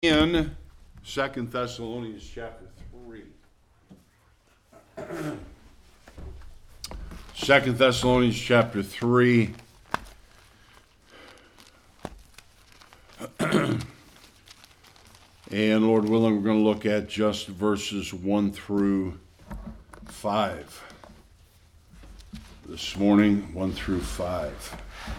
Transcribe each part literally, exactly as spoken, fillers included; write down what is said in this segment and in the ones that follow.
In Second Thessalonians chapter three. Second Thessalonians chapter three. And Lord willing, we're going to look at just verses one through five. This morning, one through five.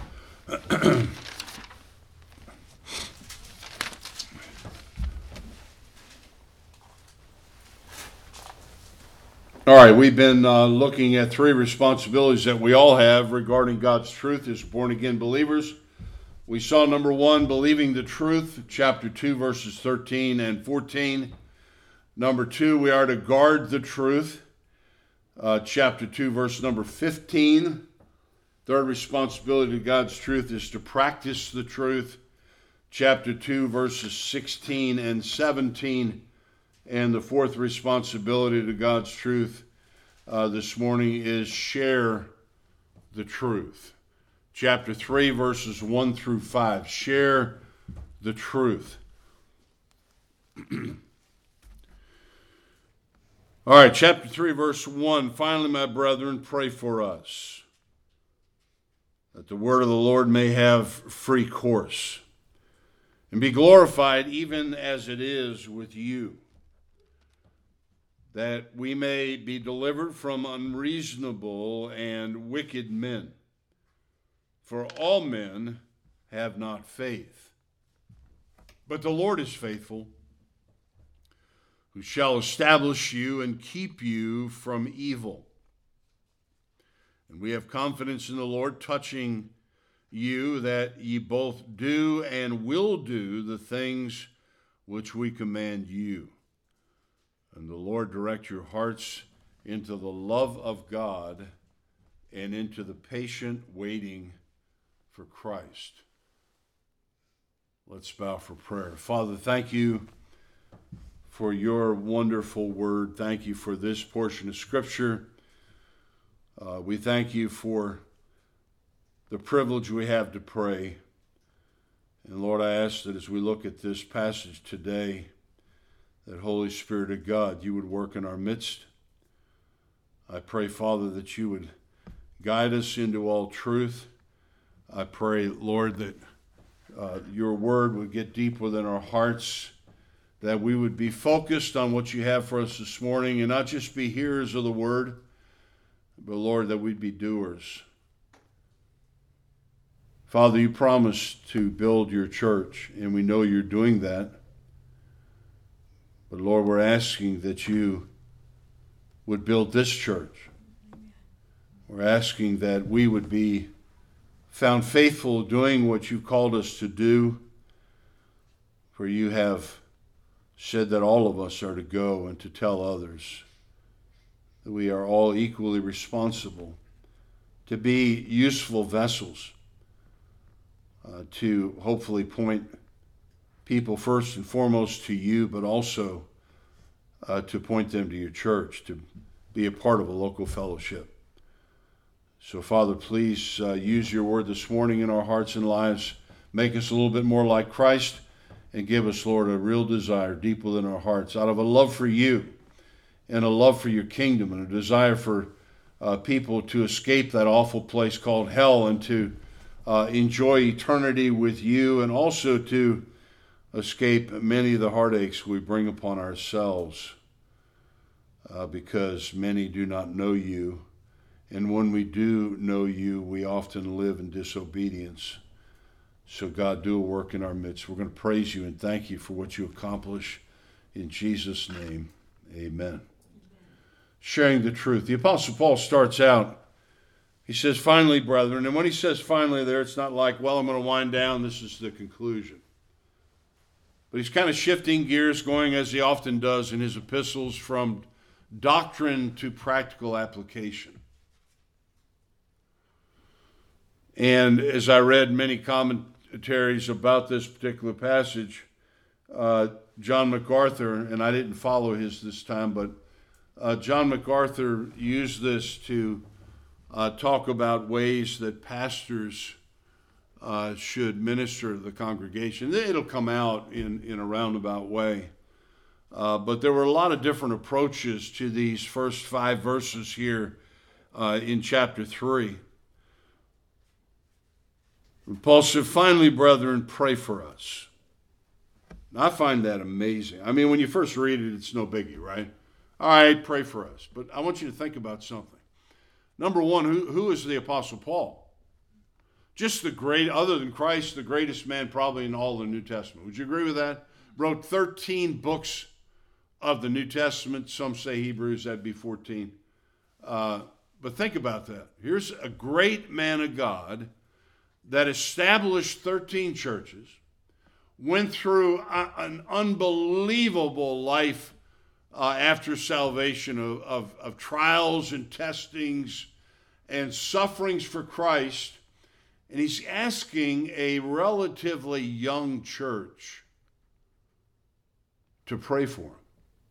All right, we've been uh, looking at three responsibilities that we all have regarding God's truth as born-again believers. We saw number one, believing the truth, chapter two, verses thirteen and fourteen. Number two, we are to guard the truth, uh, chapter two, verse number fifteen. Third responsibility to God's truth is to practice the truth, chapter two, verses sixteen and seventeen. And the fourth responsibility to God's truth uh, this morning is share the truth. Chapter three, verses one through five. Share the truth. All right, chapter three, verse one. Finally, my brethren, pray for us, that the word of the Lord may have free course, and be glorified even as it is with you, that we may be delivered from unreasonable and wicked men. For all men have not faith. But the Lord is faithful, who shall establish you and keep you from evil. And we have confidence in the Lord touching you, that ye both do and will do the things which we command you. And the Lord direct your hearts into the love of God and into the patient waiting for Christ. Let's bow for prayer. Father, thank you for your wonderful word. Thank you for this portion of Scripture. Uh, we thank you for the privilege we have to pray. And Lord, I ask that as we look at this passage today, that Holy Spirit of God, you would work in our midst. I pray, Father, that you would guide us into all truth. I pray, Lord, that uh, your word would get deep within our hearts, that we would be focused on what you have for us this morning and not just be hearers of the word, but, Lord, that we'd be doers. Father, you promised to build your church, and we know you're doing that. But Lord, we're asking that you would build this church. We're asking that we would be found faithful doing what you've called us to do. For you have said that all of us are to go and to tell others. That we are all equally responsible to be useful vessels, uh, to hopefully point people first and foremost to you, but also uh, to point them to your church, to be a part of a local fellowship. So, Father, please uh, use your word this morning in our hearts and lives. Make us a little bit more like Christ, and give us, Lord, a real desire deep within our hearts, out of a love for you and a love for your kingdom and a desire for uh, people to escape that awful place called hell and to uh, enjoy eternity with you, and also to escape many of the heartaches we bring upon ourselves uh, because many do not know you. And when we do know you, we often live in disobedience. So God, do a work in our midst. We're going to praise you and thank you for what you accomplish. In Jesus' name, amen. Amen. Sharing the truth. The Apostle Paul starts out, he says, finally, brethren. And when he says finally there, it's not like, well, I'm going to wind down. This is the conclusion. But he's kind of shifting gears, going as he often does in his epistles, from doctrine to practical application. And as I read many commentaries about this particular passage, uh, John MacArthur, and I didn't follow his this time, but uh, John MacArthur used this to uh, talk about ways that pastors uh, should minister to the congregation. It'll come out in, in a roundabout way. Uh, but there were a lot of different approaches to these first five verses here uh, in chapter three. Paul said, finally, brethren, pray for us. I find that amazing. I mean, when you first read it, it's no biggie, right? All right, pray for us. But I want you to think about something. Number one, who, who is the Apostle Paul? Just the great, other than Christ, the greatest man probably in all the New Testament. Would you agree with that? Wrote thirteen books of the New Testament. Some say Hebrews, that'd be fourteen. Uh, but think about that. Here's a great man of God that established thirteen churches, went through a, an unbelievable life uh, after salvation of, of, of trials and testings and sufferings for Christ. And he's asking a relatively young church to pray for him.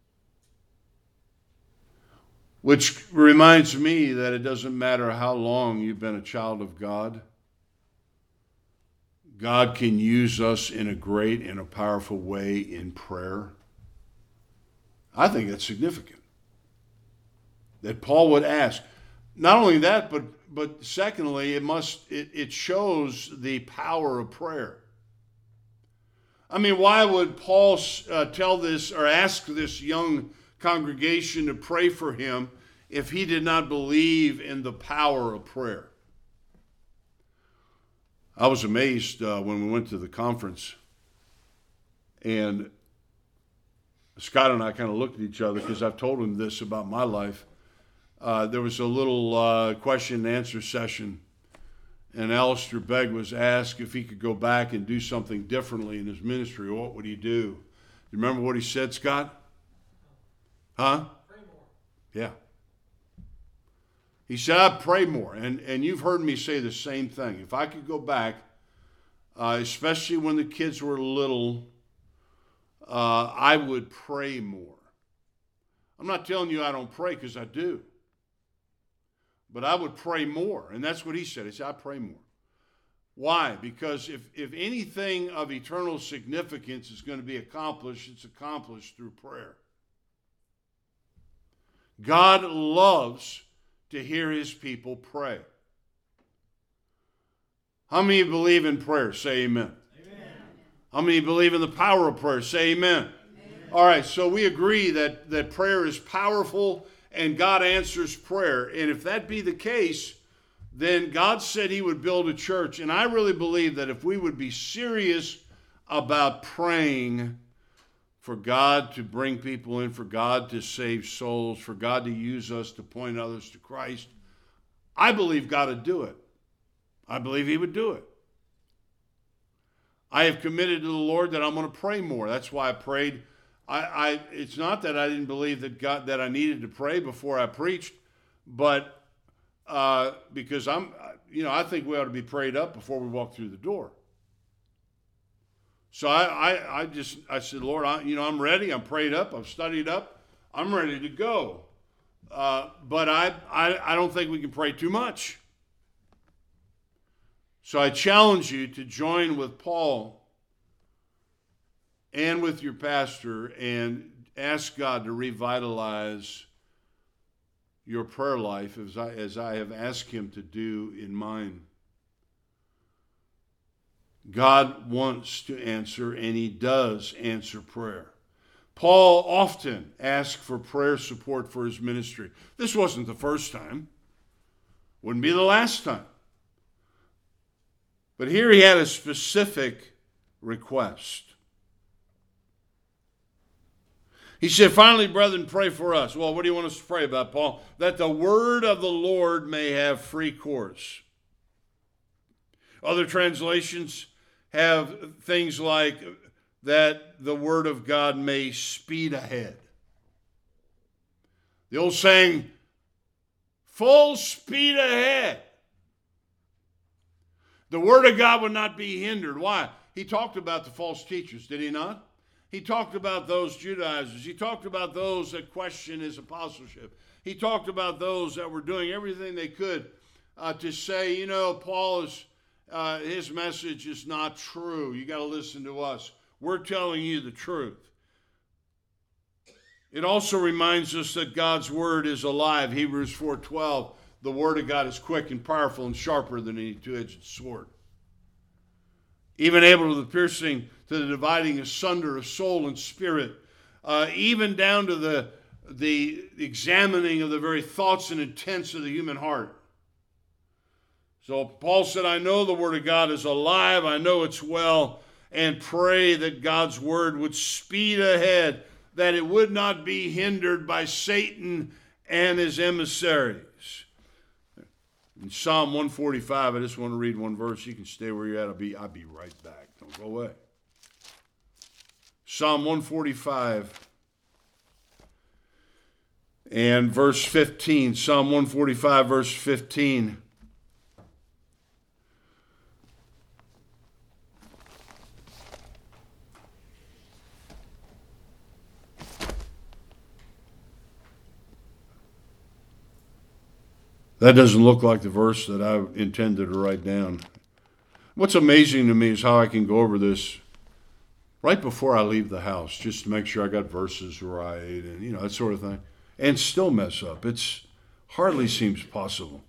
Which reminds me that it doesn't matter how long you've been a child of God. God can use us in a great and a powerful way in prayer. I think that's significant. That Paul would ask. Not only that, but but secondly, it must it, it shows the power of prayer. I mean, why would Paul uh, tell this or ask this young congregation to pray for him if he did not believe in the power of prayer? I was amazed uh, when we went to the conference, and Scott and I kind of looked at each other because I've told him this about my life. Uh, there was a little uh, question and answer session, and Alistair Begg was asked if he could go back and do something differently in his ministry. What would he do? You remember what he said, Scott? Huh? Pray more. Yeah. He said, I'd pray more. And, and you've heard me say the same thing. If I could go back, uh, especially when the kids were little, uh, I would pray more. I'm not telling you I don't pray, because I do. But I would pray more. And that's what he said. He said, I pray more. Why? Because if, if anything of eternal significance is going to be accomplished, it's accomplished through prayer. God loves to hear his people pray. How many believe in prayer? Say amen. Amen. How many believe in the power of prayer? Say amen. Amen. All right, so we agree that, that prayer is powerful and God answers prayer. And if that be the case, then God said he would build a church. And I really believe that if we would be serious about praying for God to bring people in, for God to save souls, for God to use us to point others to Christ, I believe God would do it. I believe he would do it. I have committed to the Lord that I'm going to pray more. That's why I prayed. I, I it's not that I didn't believe that God that I needed to pray before I preached, but uh, because I'm, you know, I think we ought to be prayed up before we walk through the door. So I, I, I just, I said, Lord, I, you know, I'm ready. I'm prayed up. I've studied up. I'm ready to go. Uh, but I, I, I don't think we can pray too much. So I challenge you to join with Paul and with your pastor and ask God to revitalize your prayer life as I, as I have asked him to do in mine. God wants to answer, and he does answer prayer. Paul often asked for prayer support for his ministry. This wasn't the first time. Wouldn't be the last time. But here he had a specific request. He said, finally, brethren, pray for us. Well, what do you want us to pray about, Paul? That the word of the Lord may have free course. Other translations have things like that the word of God may speed ahead. The old saying, full speed ahead. The word of God would not be hindered. Why? He talked about the false teachers, did he not? He talked about those Judaizers. He talked about those that questioned his apostleship. He talked about those that were doing everything they could uh, to say, you know, Paul is uh, his message is not true. You got to listen to us. We're telling you the truth. It also reminds us that God's word is alive. Hebrews four twelve, the word of God is quick and powerful and sharper than any two-edged sword, even able to the piercing, to the dividing asunder of soul and spirit, uh, even down to the, the examining of the very thoughts and intents of the human heart. So Paul said, I know the word of God is alive. I know it's well, and pray that God's word would speed ahead, that it would not be hindered by Satan and his emissaries. In Psalm one forty-five, I just want to read one verse. You can stay where you're at. I'll be, I'll be right back. Don't go away. Psalm one forty-five and verse fifteen. Psalm one forty-five, verse fifteen. That doesn't look like the verse that I intended to write down. What's amazing to me is how I can go over this right before I leave the house, just to make sure I got verses right and, you know, that sort of thing, and still mess up. It's hardly seems possible.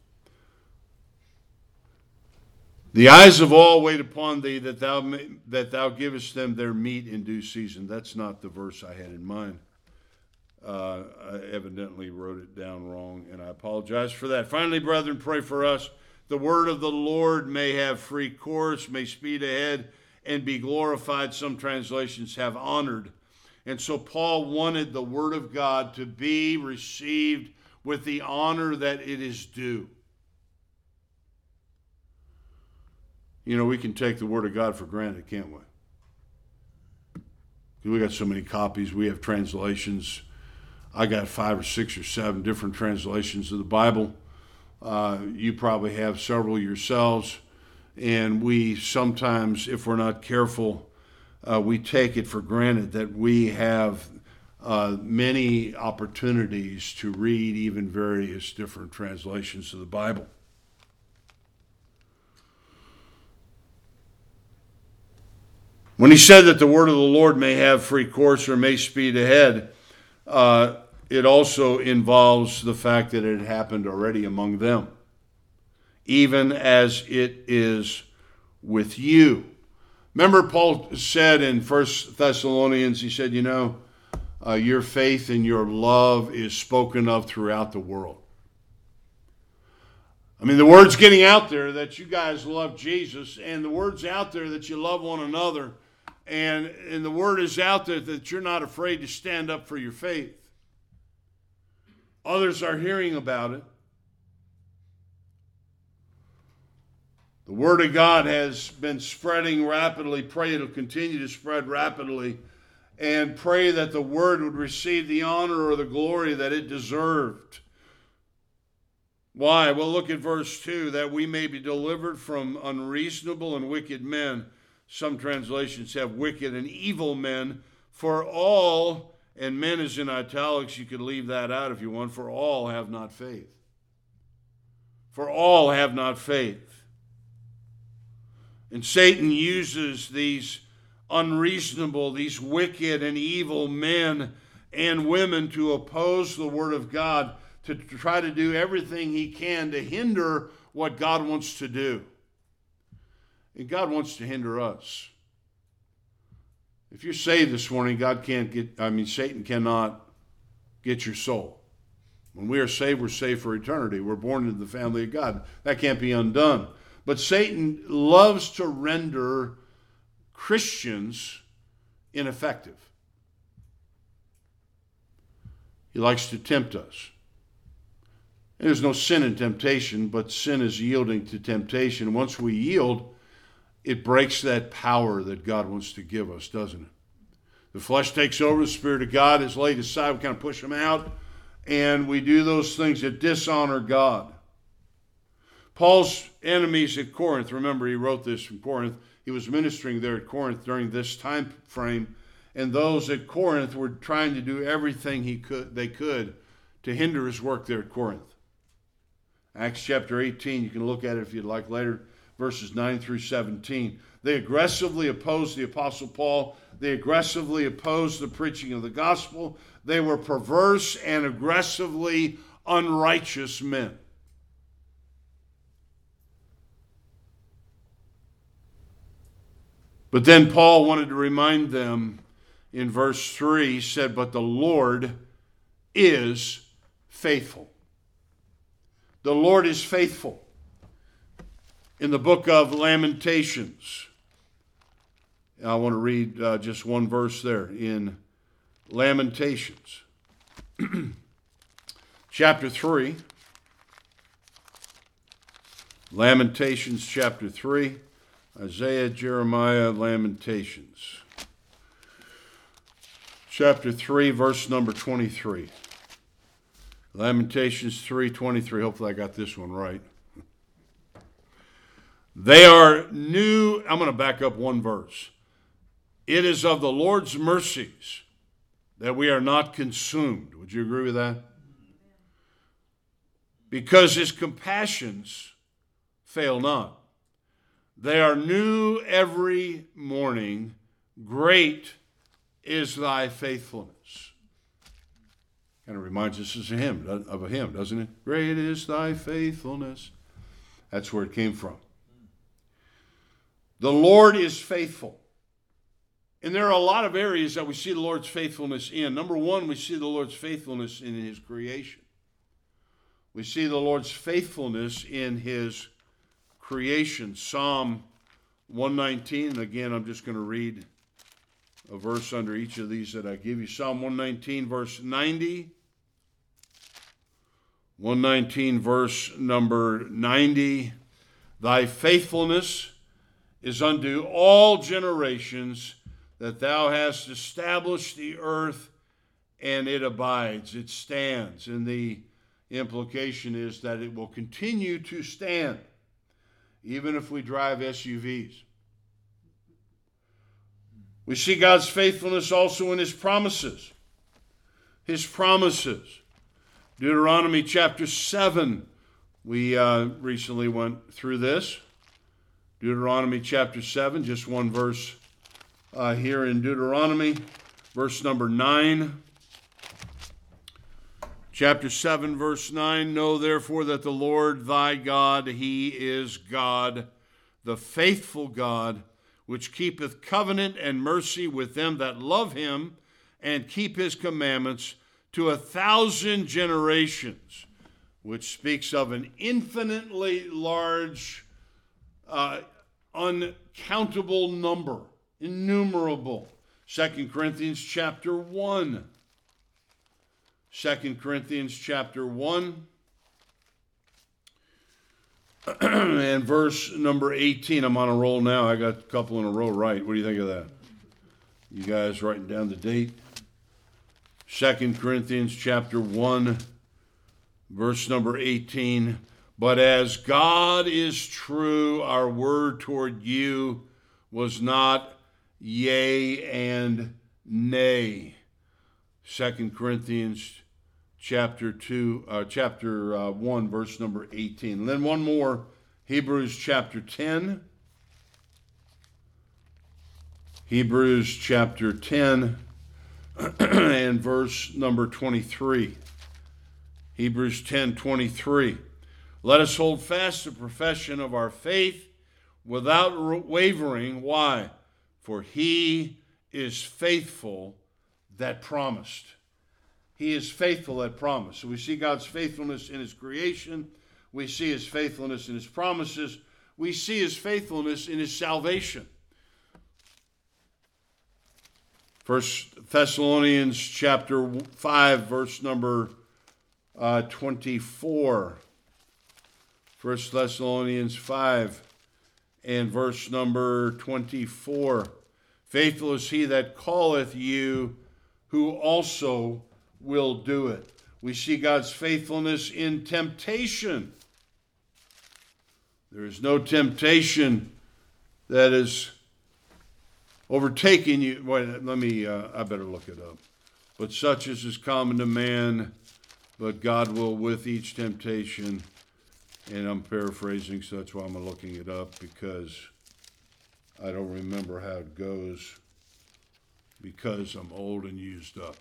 The eyes of all wait upon thee, that thou may, that thou givest them their meat in due season. That's not the verse I had in mind. Uh, I evidently wrote it down wrong, and I apologize for that. Finally, brethren, pray for us. The word of the Lord may have free course, may speed ahead, and be glorified. Some translations have honored. And so Paul wanted the word of God to be received with the honor that it is due. You know, we can take the word of God for granted, can't we? We got so many copies. We have translations. I got five or six or seven different translations of the Bible. Uh, you probably have several yourselves. And we sometimes, if we're not careful, uh, we take it for granted that we have uh, many opportunities to read even various different translations of the Bible. When he said that the word of the Lord may have free course or may speed ahead, uh, it also involves the fact that it happened already among them, even as it is with you. Remember, Paul said in First Thessalonians, he said, you know, uh, your faith and your love is spoken of throughout the world. I mean, the word's getting out there that you guys love Jesus, and the word's out there that you love one another, and, and the word is out there that you're not afraid to stand up for your faith. Others are hearing about it. The word of God has been spreading rapidly. Pray it'll continue to spread rapidly. And pray that the word would receive the honor or the glory that it deserved. Why? Well, look at verse two, that we may be delivered from unreasonable and wicked men. Some translations have wicked and evil men. For all, and men is in italics, you could leave that out if you want, for all have not faith. For all have not faith. And Satan uses these unreasonable, these wicked and evil men and women to oppose the word of God, to try to do everything he can to hinder what God wants to do. And God wants to hinder us. If you're saved this morning, God can't get, I mean, Satan cannot get your soul. When we are saved, we're saved for eternity. We're born into the family of God. That can't be undone. But Satan loves to render Christians ineffective. He likes to tempt us. And there's no sin in temptation, but sin is yielding to temptation. Once we yield, it breaks that power that God wants to give us, doesn't it? The flesh takes over, the Spirit of God is laid aside, we kind of push him out, and we do those things that dishonor God. Paul's enemies at Corinth, remember he wrote this from Corinth, he was ministering there at Corinth during this time frame, and those at Corinth were trying to do everything he could, they could to hinder his work there at Corinth. Acts chapter eighteen, you can look at it if you'd like later. verses nine through seventeen. They aggressively opposed the Apostle Paul. They aggressively opposed the preaching of the gospel. They were perverse and aggressively unrighteous men. But then Paul wanted to remind them in verse three, he said, but the Lord is faithful. The Lord is faithful. In the book of Lamentations, I want to read uh, just one verse there in Lamentations, chapter three. Lamentations chapter three. Isaiah, Jeremiah, Lamentations. Chapter three, verse number twenty-three. Lamentations three twenty-three. Hopefully I got this one right. They are new. I'm going to back up one verse. It is of the Lord's mercies that we are not consumed. Would you agree with that? Because his compassions fail not. They are new every morning. Great is thy faithfulness. Kind of reminds us of a hymn, of a hymn, doesn't it? Great is thy faithfulness. That's where it came from. The Lord is faithful. And there are a lot of areas that we see the Lord's faithfulness in. Number one, we see the Lord's faithfulness in his creation. We see the Lord's faithfulness in his creation. Psalm one nineteen, and again, I'm just going to read a verse under each of these that I give you. Psalm one nineteen, verse ninety. one nineteen, verse number ninety. Thy faithfulness is unto all generations, that thou hast established the earth, and it abides, it stands. And the implication is that it will continue to stand, even if we drive S U Vs. We see God's faithfulness also in his promises. His promises. Deuteronomy chapter seven. We uh, recently went through this. Deuteronomy chapter seven, just one verse uh, here in Deuteronomy, verse number nine. Chapter seven, verse nine, know therefore that the Lord thy God, he is God, the faithful God, which keepeth covenant and mercy with them that love him and keep his commandments to a thousand generations, which speaks of an infinitely large, uh, uncountable number, innumerable. Second Corinthians chapter one. Second Corinthians chapter one and verse number eighteen. I'm on a roll now. I got a couple in a row right. What do you think of that? You guys writing down the date? Second Corinthians chapter one, verse number eighteen. But as God is true, our word toward you was not yea and nay. Second Corinthians chapter two, uh, chapter uh, one, verse number eighteen. And then one more, Hebrews chapter ten. Hebrews chapter ten and verse number twenty-three. Hebrews ten, twenty-three. Let us hold fast the profession of our faith without wavering. Why? For he is faithful that promised. He is faithful that promised. So we see God's faithfulness in his creation. We see his faithfulness in his promises. We see his faithfulness in his salvation. First Thessalonians chapter five, verse number uh, twenty-four. First Thessalonians five and verse number twenty-four. Faithful is he that calleth you, who also will do it. We see God's faithfulness in temptation. There is no temptation that is overtaking you. Wait, let me, uh, I better look it up. But such as is common to man, but God will with each temptation And I'm paraphrasing, so that's why I'm looking it up, because I don't remember how it goes, because I'm old and used up.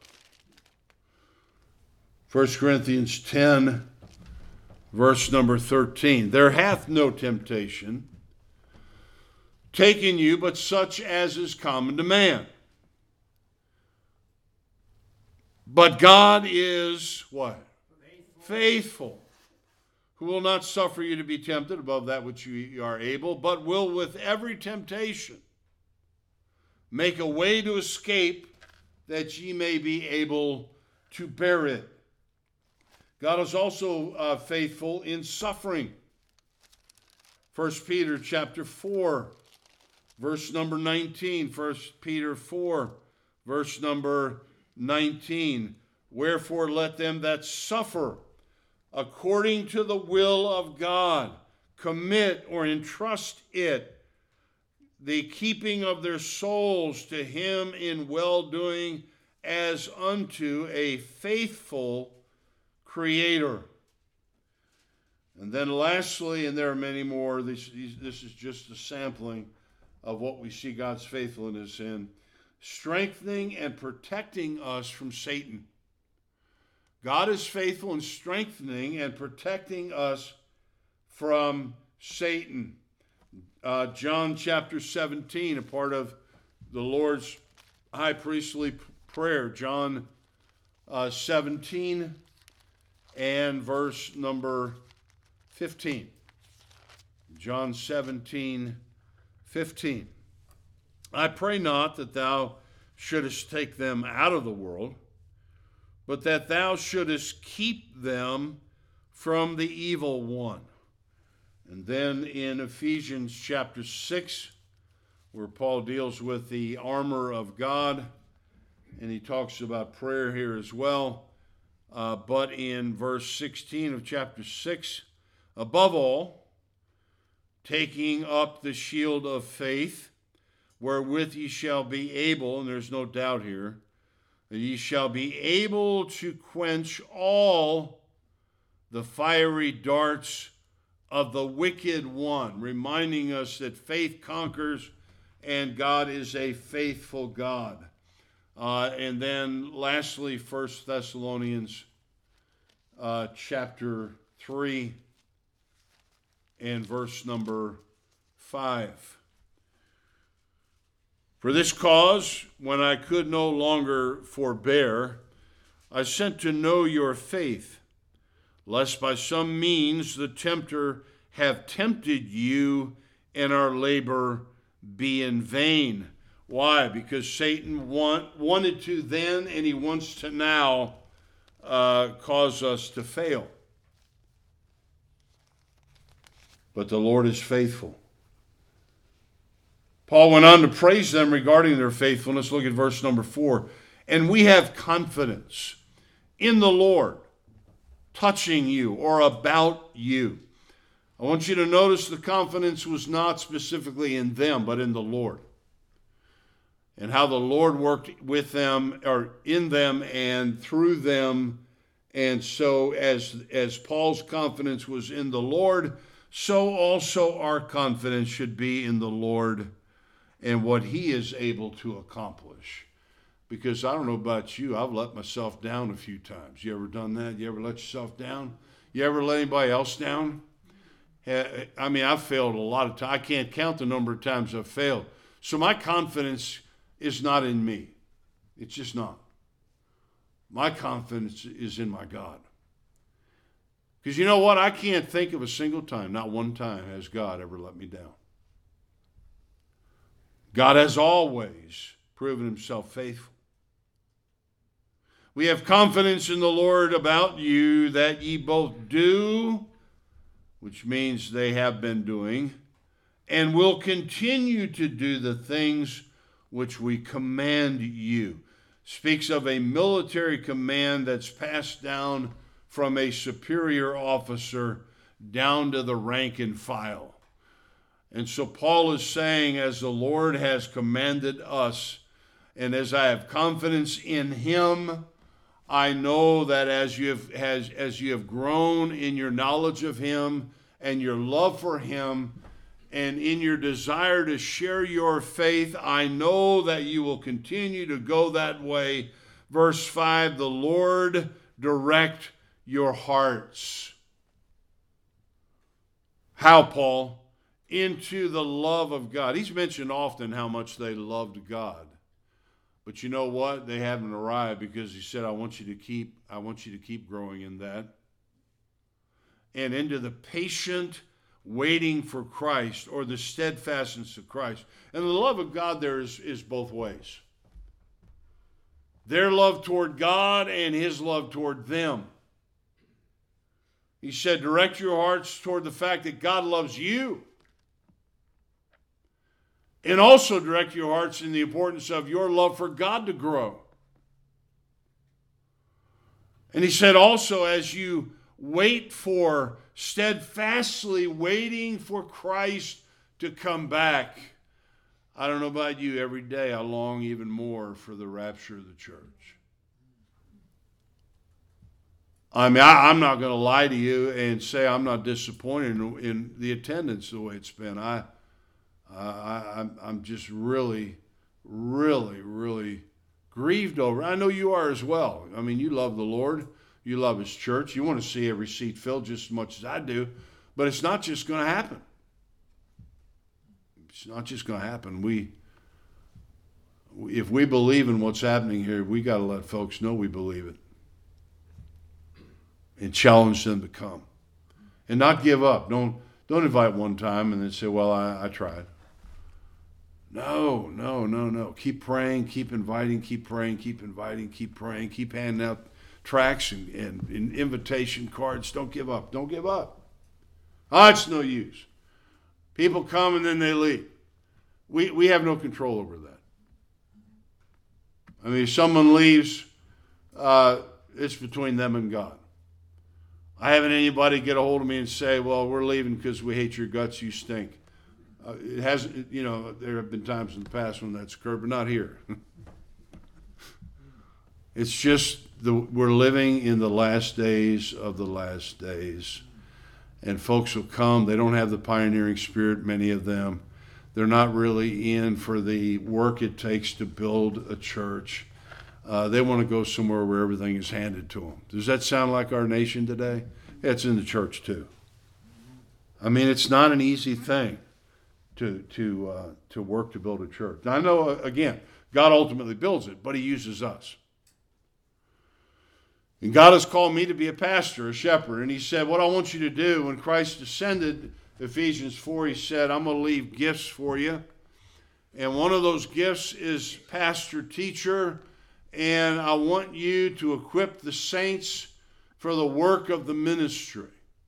First Corinthians ten, verse number thirteen. There hath no temptation taken you, but such as is common to man. But God is what? Faithful. Faithful, who will not suffer you to be tempted above that which you are able, but will with every temptation make a way to escape, that ye may be able to bear it. God is also uh, faithful in suffering. First Peter chapter four, verse number nineteen. First Peter four, verse number nineteen. Wherefore let them that suffer according to the will of God commit or entrust it, the keeping of their souls, to him in well-doing, as unto a faithful Creator. And then lastly, and there are many more, this, this is just a sampling of what we see God's faithfulness in, strengthening and protecting us from Satan. God is faithful in strengthening and protecting us from Satan. Uh, John chapter seventeen, a part of the Lord's high priestly prayer. John uh, seventeen and verse number fifteen. John seventeen, fifteen. I pray not that thou shouldest take them out of the world, but that thou shouldest keep them from the evil one. And then in Ephesians chapter six, where Paul deals with the armor of God, and he talks about prayer here as well. Uh, but in verse sixteen of chapter six, above all, taking up the shield of faith, wherewith ye shall be able, and there's no doubt here, that ye shall be able to quench all the fiery darts of the wicked one, reminding us that faith conquers and God is a faithful God. Uh, and then lastly, First Thessalonians uh, chapter three and verse number five. For this cause, when I could no longer forbear, I sent to know your faith, lest by some means the tempter have tempted you and our labor be in vain. Why? Because Satan want, wanted to then, and he wants to now uh, cause us to fail. But the Lord is faithful. Paul went on to praise them regarding their faithfulness. Look at verse number four. And we have confidence in the Lord touching you or about you. I want you to notice the confidence was not specifically in them, but in the Lord. And how the Lord worked with them, or in them and through them. And so as, as Paul's confidence was in the Lord, so also our confidence should be in the Lord and what he is able to accomplish. Because I don't know about you, I've let myself down a few times. You ever done that? You ever let yourself down? You ever let anybody else down? I mean, I've failed a lot of times. I can't count the number of times I've failed. So my confidence is not in me. It's just not. My confidence is in my God. Because you know what? I can't think of a single time, not one time, has God ever let me down. God has always proven himself faithful. We have confidence in the Lord about you, that ye both do, which means they have been doing, and will continue to do the things which we command you. Speaks of a military command that's passed down from a superior officer down to the rank and file. And so Paul is saying, as the Lord has commanded us, and as I have confidence in him, I know that as you have, as, as you have grown in your knowledge of him, and your love for him, and in your desire to share your faith, I know that you will continue to go that way. Verse five, the Lord direct your hearts. How, Paul? Into the love of God. He's mentioned often how much they loved God. But you know what? They haven't arrived, because he said, I want you to keep, I want you to keep growing in that. And into the patient waiting for Christ, or the steadfastness of Christ. And the love of God there is, is both ways. Their love toward God and his love toward them. He said, direct your hearts toward the fact that God loves you. And also direct your hearts in the importance of your love for God to grow. And he said also, as you wait for, steadfastly waiting for Christ to come back. I don't know about you, every day I long even more for the rapture of the church. I mean, I, I'm not going to lie to you and say I'm not disappointed in, in the attendance the way it's been. I I, I'm, I'm just really, really, really grieved over it. I know you are as well. I mean, you love the Lord. You love his church. You want to see every seat filled just as much as I do. But it's not just going to happen. It's not just going to happen. We, if we believe in what's happening here, we got to let folks know we believe it. And challenge them to come. And not give up. Don't, don't invite one time and then say, well, I, I tried. No, no, no, no. Keep praying, keep inviting, keep praying, keep inviting, keep praying, keep handing out tracts and, and, and invitation cards. Don't give up. Don't give up. Oh, it's no use. People come and then they leave. We, we have no control over that. I mean, if someone leaves, uh, it's between them and God. I haven't anybody get a hold of me and say, well, we're leaving because we hate your guts, you stink. Uh, it hasn't, you know, there have been times in the past when that's occurred, but not here. It's just the, we're living in the last days of the last days. And folks will come. They don't have the pioneering spirit, many of them. They're not really in for the work it takes to build a church. Uh, they want to go somewhere where everything is handed to them. Does that sound like our nation today? Yeah, it's in the church too. I mean, it's not an easy thing to to uh, to work to build a church. Now, I know, uh, again, God ultimately builds it, but he uses us. And God has called me to be a pastor, a shepherd. And he said, what I want you to do, when Christ descended, Ephesians four, he said, I'm going to leave gifts for you. And one of those gifts is pastor, teacher. And I want you to equip the saints for the work of the ministry.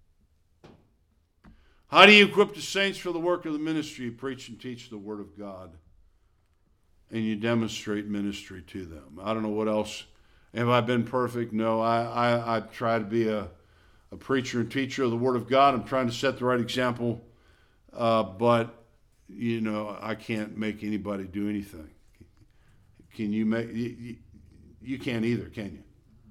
How do you equip the saints for the work of the ministry? You preach and teach the Word of God. And you demonstrate ministry to them. I don't know what else. Have I been perfect? No. I, I, I try to be a, a preacher and teacher of the Word of God. I'm trying to set the right example. Uh, but, you know, I can't make anybody do anything. Can you make... You, you can't either, can you?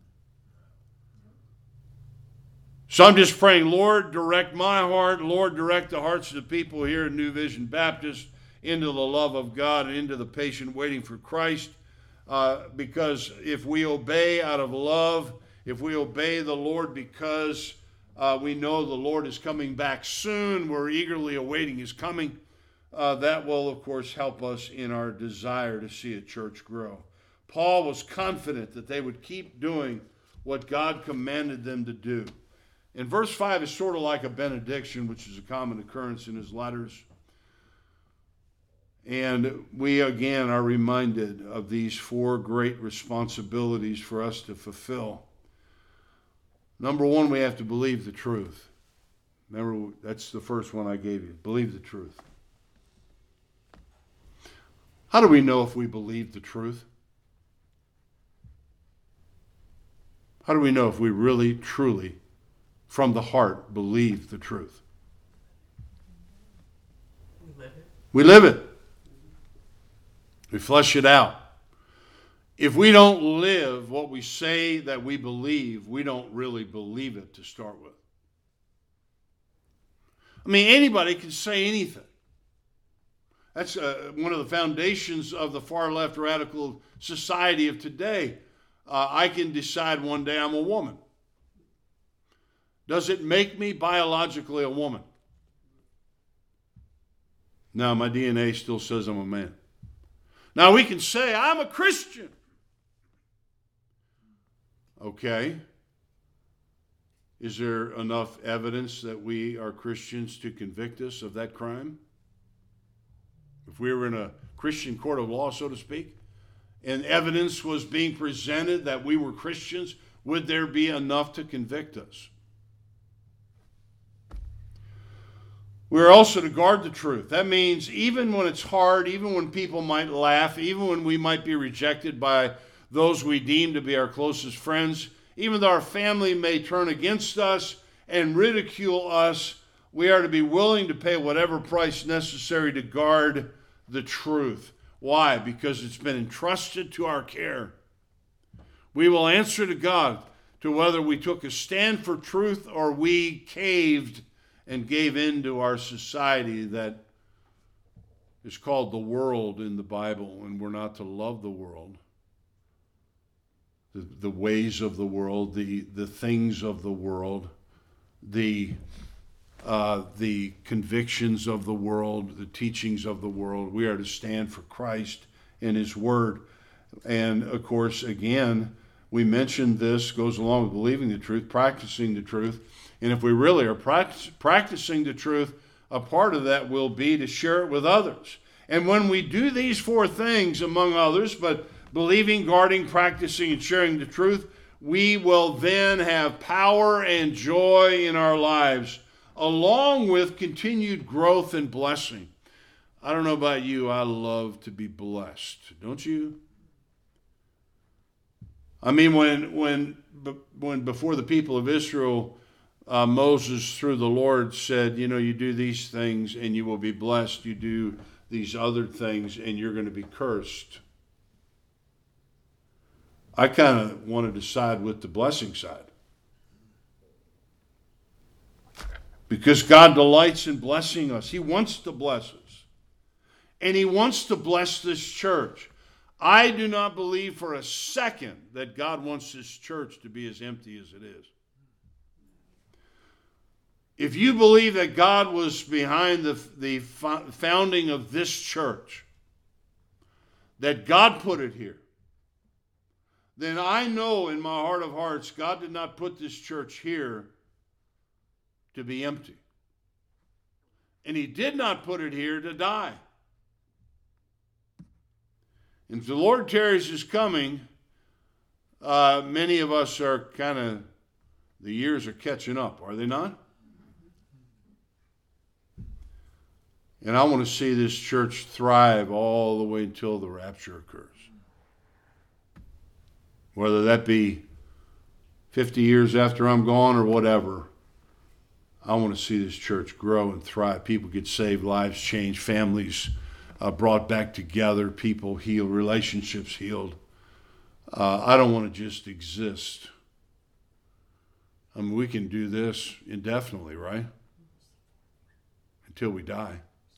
So I'm just praying, Lord, direct my heart. Lord, direct the hearts of the people here at New Vision Baptist into the love of God and into the patient waiting for Christ. Uh, because if we obey out of love, if we obey the Lord because uh, we know the Lord is coming back soon, we're eagerly awaiting his coming, uh, that will, of course, help us in our desire to see a church grow. Paul was confident that they would keep doing what God commanded them to do. And verse five is sort of like a benediction, which is a common occurrence in his letters. And we again are reminded of these four great responsibilities for us to fulfill. Number one, we have to believe the truth. Remember, that's the first one I gave you. Believe the truth. How do we know if we believe the truth? How do we know if we really, truly, from the heart, believe the truth? We live it. We live it. We flesh it out. If we don't live what we say that we believe, we don't really believe it to start with. I mean, anybody can say anything. That's uh, one of the foundations of the far-left radical society of today. Uh, I can decide one day I'm a woman. Does it make me biologically a woman? No, my D N A still says I'm a man. Now we can say I'm a Christian. Okay. Is there enough evidence that we are Christians to convict us of that crime? If we were in a Christian court of law, so to speak, and evidence was being presented that we were Christians, would there be enough to convict us? We're also to guard the truth. That means even when it's hard, even when people might laugh, even when we might be rejected by those we deem to be our closest friends, even though our family may turn against us and ridicule us, we are to be willing to pay whatever price necessary to guard the truth. Why? Because it's been entrusted to our care. We will answer to God to whether we took a stand for truth or we caved and gave in to our society that is called the world in the Bible, and we're not to love the world. The, the ways of the world, the, the things of the world, the, uh, the convictions of the world, the teachings of the world. We are to stand for Christ and His Word. And, of course, again, we mentioned this goes along with believing the truth, practicing the truth. And if we really are practice, practicing the truth, a part of that will be to share it with others. And when we do these four things, among others, but believing, guarding, practicing, and sharing the truth, we will then have power and joy in our lives, along with continued growth and blessing. I don't know about you, I love to be blessed. Don't you? I mean, when when when before the people of Israel, uh, Moses, through the Lord, said, you know, you do these things and you will be blessed. You do these other things and you're going to be cursed. I kind of wanted to side with the blessing side. Because God delights in blessing us. He wants to bless us. And He wants to bless this church. I do not believe for a second that God wants this church to be as empty as it is. If you believe that God was behind the, the founding of this church, that God put it here, then I know in my heart of hearts, God did not put this church here to be empty. And He did not put it here to die. And if the Lord tarries His coming, uh, many of us are kind of, the years are catching up, are they not? And I want to see this church thrive all the way until the rapture occurs. Whether that be fifty years after I'm gone or whatever, I want to see this church grow and thrive. People get saved, lives changed, families uh, brought back together, people healed, relationships healed. Uh, I don't want to just exist. I mean, we can do this indefinitely, right? Until we die.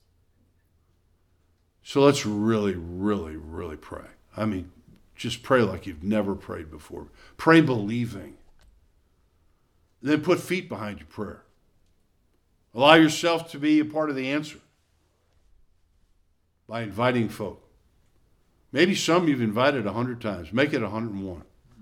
So let's really, really, really pray. I mean, just pray like you've never prayed before. Pray believing. Then put feet behind your prayer. Allow yourself to be a part of the answer by inviting folk. Maybe some you've invited a hundred times. Make it a hundred and one.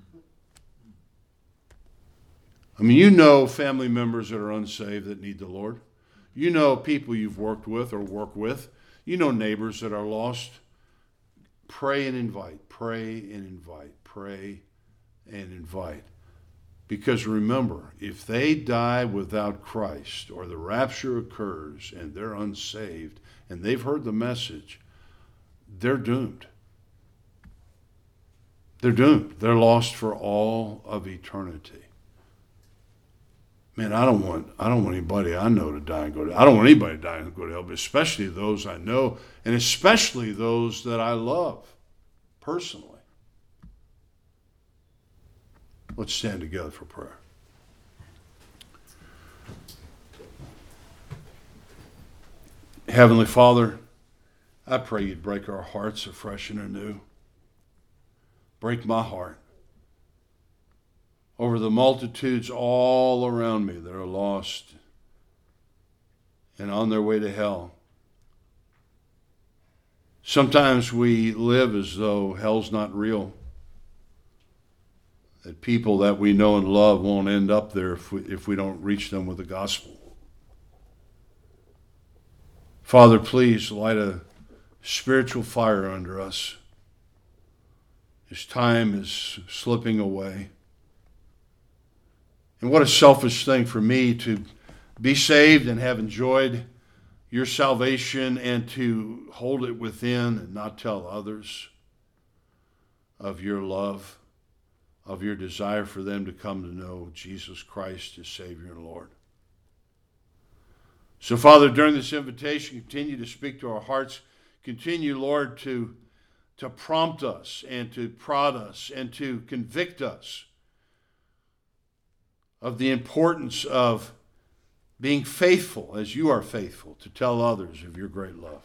I mean, you know family members that are unsaved that need the Lord. You know people you've worked with or work with. You know neighbors that are lost. Pray and invite. Pray and invite. Pray and invite. Because remember, if they die without Christ or the rapture occurs and they're unsaved and they've heard the message, they're doomed. They're doomed. They're lost for all of eternity. Man, I don't want I don't want anybody I know to die and go to I don't want anybody to die and go to hell, but especially those I know, and especially those that I love personally. Let's stand together for prayer. Heavenly Father, I pray you'd break our hearts afresh and anew. Break my heart over the multitudes all around me that are lost and on their way to hell. Sometimes we live as though hell's not real, that people that we know and love won't end up there if we, if we don't reach them with the gospel. Father, please light a spiritual fire under us as time is slipping away. And what a selfish thing for me to be saved and have enjoyed your salvation and to hold it within and not tell others of your love, of your desire for them to come to know Jesus Christ as Savior and Lord. So, Father, during this invitation, continue to speak to our hearts. Continue, Lord, to, to prompt us and to prod us and to convict us of the importance of being faithful as you are faithful to tell others of your great love.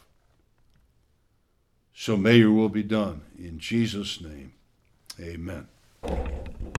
So may your will be done. In Jesus' name, amen.